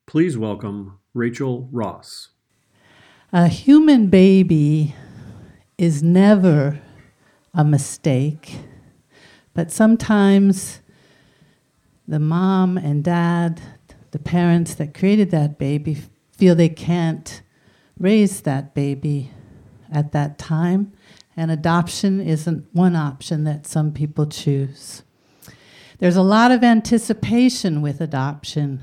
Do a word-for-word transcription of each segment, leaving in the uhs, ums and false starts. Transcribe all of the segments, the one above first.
Please welcome Rachel Ross. A human baby is never a mistake, but sometimes the mom and dad, the parents that created that baby, feel they can't raise that baby at that time, and adoption isn't one option that some people choose. There's a lot of anticipation with adoption.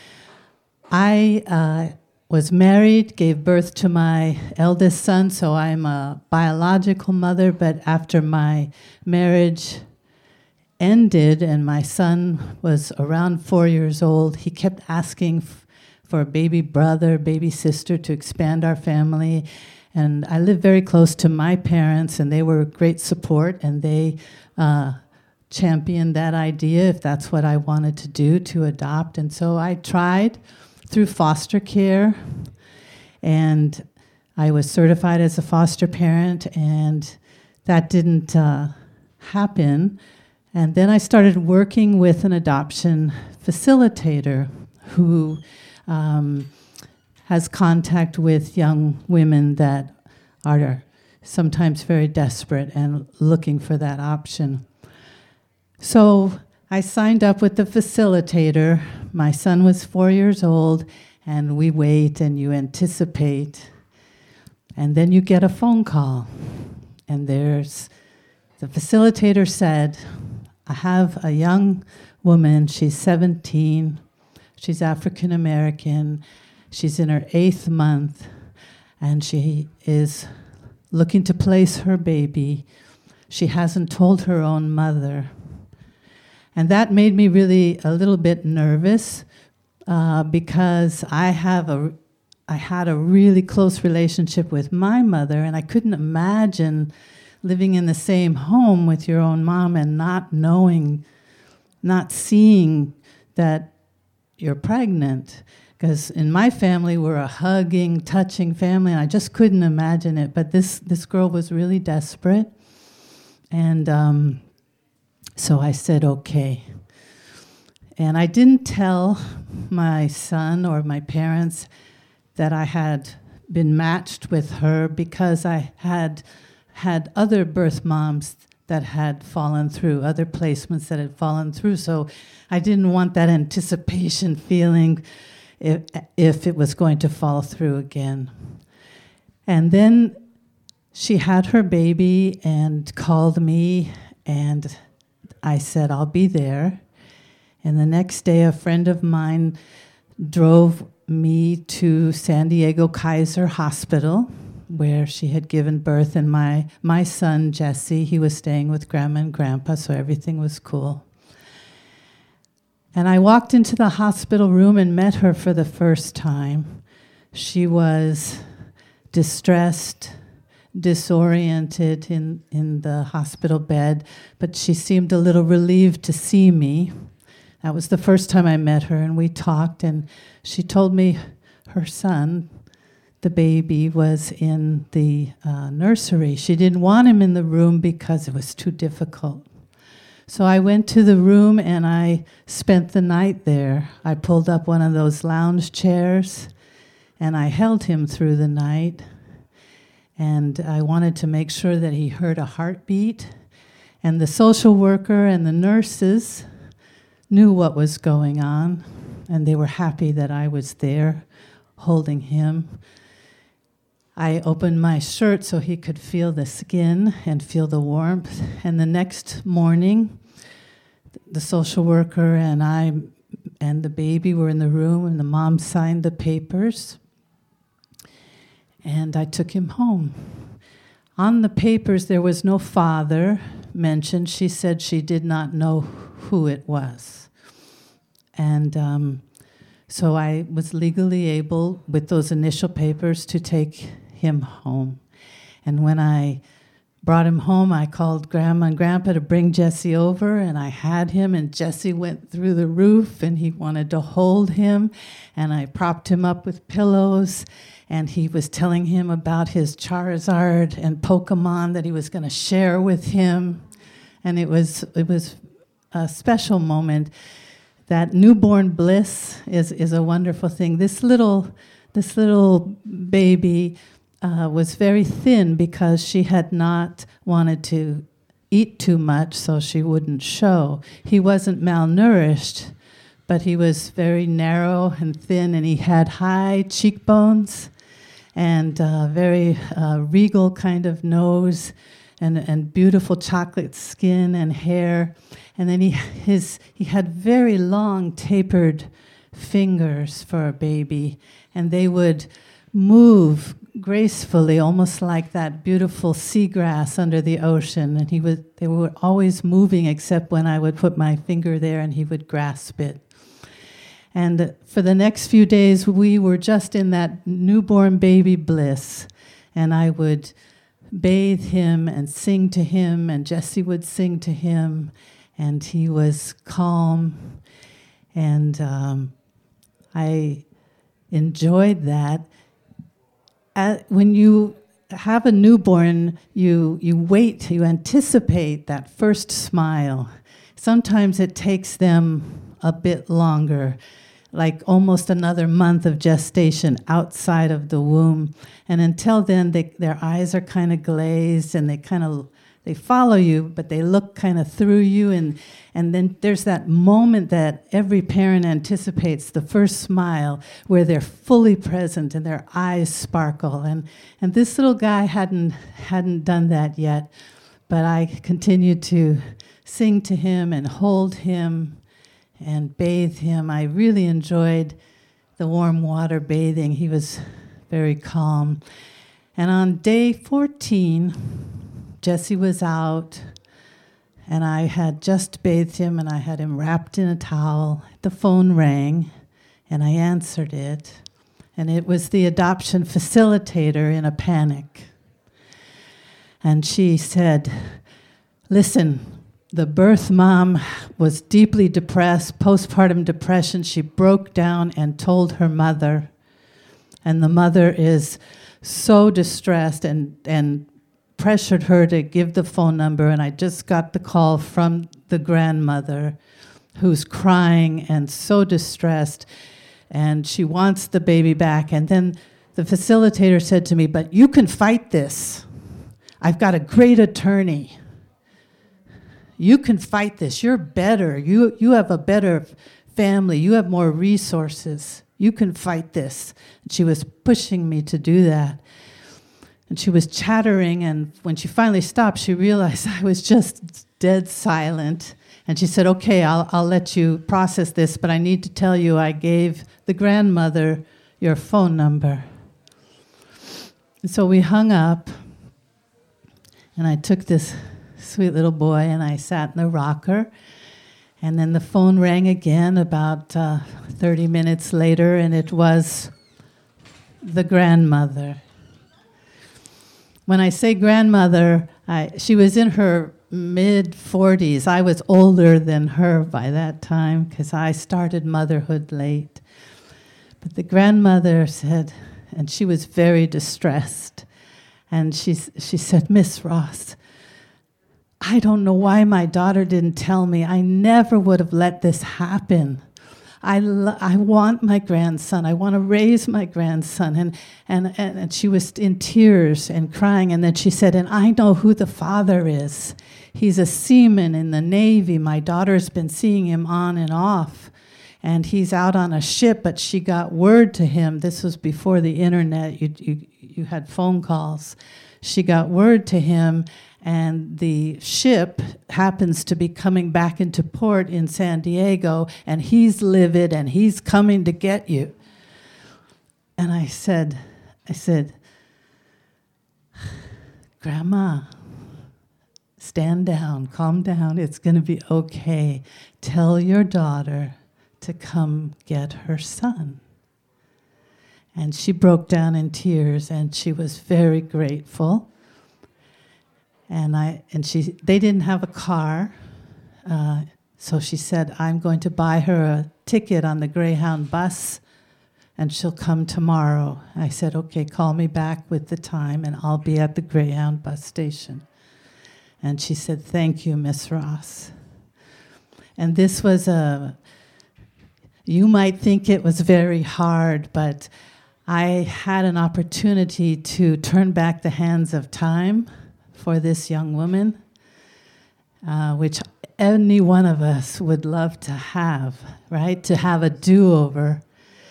I uh, was married, gave birth to my eldest son, so I'm a biological mother, but after my marriage ended and my son was around four years old, he kept asking f- for a baby brother, baby sister to expand our family. And I lived very close to my parents, and they were great support, and they uh, championed that idea, if that's what I wanted to do, to adopt. And so I tried through foster care, and I was certified as a foster parent, and that didn't uh, happen. And then I started working with an adoption facilitator who um, has contact with young women that are sometimes very desperate and looking for that option. So I signed up with the facilitator. My son was four years old, and we wait and you anticipate. And then you get a phone call, and there's, the facilitator said, I have a young woman, she's seventeen, she's African American, she's in her eighth month, and she is looking to place her baby. She hasn't told her own mother. And that made me really a little bit nervous uh, because I have a, I had a really close relationship with my mother, and I couldn't imagine living in the same home with your own mom and not knowing, not seeing that you're pregnant. Because in my family, we're a hugging, touching family, and I just couldn't imagine it. But this, this girl was really desperate, and um, so I said, okay. And I didn't tell my son or my parents that I had been matched with her because I had had other birth moms that had fallen through, other placements that had fallen through. So I didn't want that anticipation feeling if, if it was going to fall through again. And then she had her baby and called me, and I said, I'll be there. And the next day, a friend of mine drove me to San Diego Kaiser Hospital, where she had given birth, and my, my son, Jesse, he was staying with Grandma and Grandpa, so everything was cool. And I walked into the hospital room and met her for the first time. She was distressed, disoriented in, in the hospital bed, but she seemed a little relieved to see me. That was the first time I met her, and we talked, and she told me her son, the baby, was in the uh, nursery. She didn't want him in the room because it was too difficult. So I went to the room and I spent the night there. I pulled up one of those lounge chairs and I held him through the night. And I wanted to make sure that he heard a heartbeat. And the social worker and the nurses knew what was going on, and they were happy that I was there holding him. I opened my shirt so he could feel the skin and feel the warmth. And the next morning, the social worker and I and the baby were in the room, and the mom signed the papers. And I took him home. On the papers, there was no father mentioned. She said she did not know who it was. And um, so I was legally able, with those initial papers, to take him home. And when I brought him home, I called Grandma and Grandpa to bring Jesse over, and I had him, and Jesse went through the roof, and he wanted to hold him, and I propped him up with pillows, and he was telling him about his Charizard and Pokemon that he was going to share with him, and it was it was a special moment that newborn bliss is, is a wonderful thing. This little, this little baby uh, was very thin because she had not wanted to eat too much so she wouldn't show. He wasn't malnourished, but he was very narrow and thin, and he had high cheekbones and uh, very uh, regal kind of nose, and, and beautiful chocolate skin and hair. And then he his he had very long tapered fingers for a baby, and they would move gracefully, almost like that beautiful seagrass under the ocean. And he was they were always moving, except when I would put my finger there and he would grasp it. And for the next few days, we were just in that newborn baby bliss. And I would bathe him and sing to him, and Jesse would sing to him, and he was calm. And um, I enjoyed that. At, when you have a newborn, you, you wait, you anticipate that first smile. Sometimes it takes them a bit longer, like almost another month of gestation outside of the womb. And until then, they, their eyes are kind of glazed, and they kind of, they follow you, but they look kind of through you. And, and then there's that moment that every parent anticipates, the first smile, where they're fully present and their eyes sparkle. And, and this little guy hadn't, hadn't done that yet, but I continued to sing to him and hold him and bathe him. I really enjoyed the warm water bathing. He was very calm. And on day fourteen, Jesse was out, and I had just bathed him, and I had him wrapped in a towel. The phone rang, and I answered it, and it was the adoption facilitator in a panic. And she said, "Listen, the birth mom was deeply depressed, postpartum depression. She broke down and told her mother. And the mother is so distressed and, and pressured her to give the phone number. And I just got the call from the grandmother, who's crying and so distressed. And she wants the baby back." And then the facilitator said to me, "But you can fight this. I've got a great attorney. You can fight this. You're better. You you have a better family. You have more resources. You can fight this." And she was pushing me to do that. And she was chattering, and when she finally stopped, she realized I was just dead silent. And she said, "Okay, I'll I'll let you process this, but I need to tell you I gave the grandmother your phone number." And so we hung up, and I took this sweet little boy, and I sat in the rocker. And then the phone rang again about uh, thirty minutes later, and it was the grandmother. When I say grandmother, I, she was in her mid forties. I was older than her by that time because I started motherhood late. But the grandmother said, and she was very distressed, and she, she said, "Miss Ross, I don't know why my daughter didn't tell me. I never would have let this happen. I, lo- I want my grandson. I want to raise my grandson." And, and, and, and she was in tears and crying. And then she said, "And I know who the father is. He's a seaman in the Navy. My daughter's been seeing him on and off. And he's out on a ship, but she got word to him." This was before the internet. You, you, you had phone calls. She got word to him, and the ship happens to be coming back into port in San Diego, and he's livid, and he's coming to get you. And I said, I said, "Grandma, stand down, calm down. It's going to be okay. Tell your daughter to come get her son." And she broke down in tears, and she was very grateful. And I and she they didn't have a car, uh, so she said, "I'm going to buy her a ticket on the Greyhound bus, and she'll come tomorrow." I said, "Okay, call me back with the time, and I'll be at the Greyhound bus station." And she said, "Thank you, Miss Ross." And this was a You might think it was very hard, but I had an opportunity to turn back the hands of time for this young woman, uh, which any one of us would love to have, right? To have a do-over.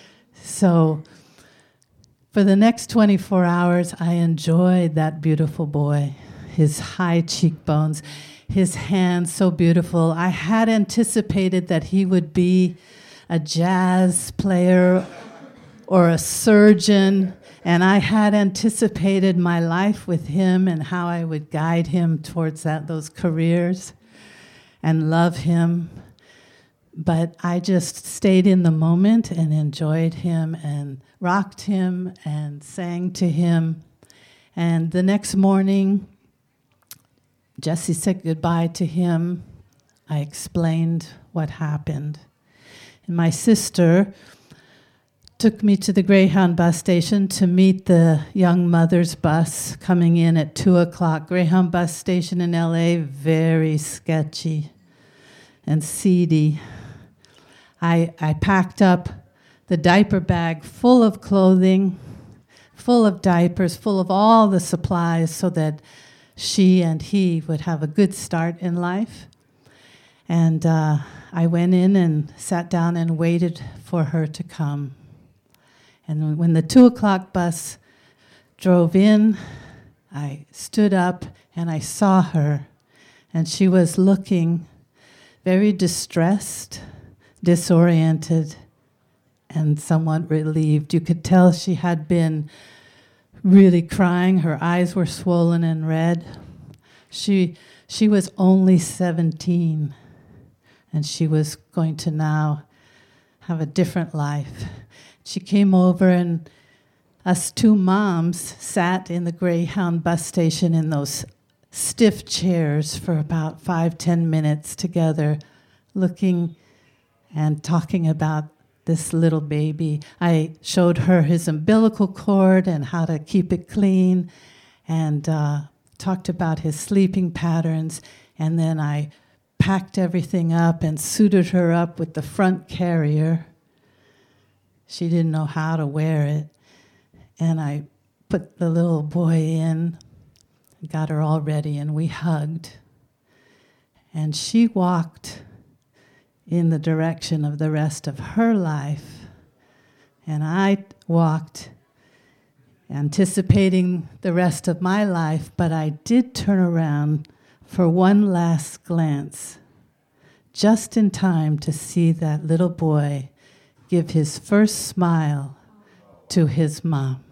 So for the next twenty-four hours, I enjoyed that beautiful boy, his high cheekbones, his hands so beautiful. I had anticipated that he would be a jazz player or a surgeon, and I had anticipated my life with him and how I would guide him towards that those careers and love him. But I just stayed in the moment and enjoyed him and rocked him and sang to him. And the next morning, Jesse said goodbye to him. I explained what happened. And my sister took me to the Greyhound bus station to meet the young mother's bus coming in at two o'clock. Greyhound bus station in L A, very sketchy and seedy. I, I packed up the diaper bag full of clothing, full of diapers, full of all the supplies so that she and he would have a good start in life. And uh, I went in and sat down and waited for her to come. And when the two o'clock bus drove in, I stood up and I saw her. And she was looking very distressed, disoriented, and somewhat relieved. You could tell she had been really crying. Her eyes were swollen and red. She she was only seventeen, and she was going to now have a different life. She came over, and us two moms sat in the Greyhound bus station in those stiff chairs for about five, ten minutes together, looking and talking about this little baby. I showed her his umbilical cord and how to keep it clean, and uh, talked about his sleeping patterns, and then I packed everything up and suited her up with the front carrier. She didn't know how to wear it, and I put the little boy in, got her all ready, and we hugged. And she walked in the direction of the rest of her life. And I walked anticipating the rest of my life, but I did turn around for one last glance, just in time to see that little boy give his first smile to his mom.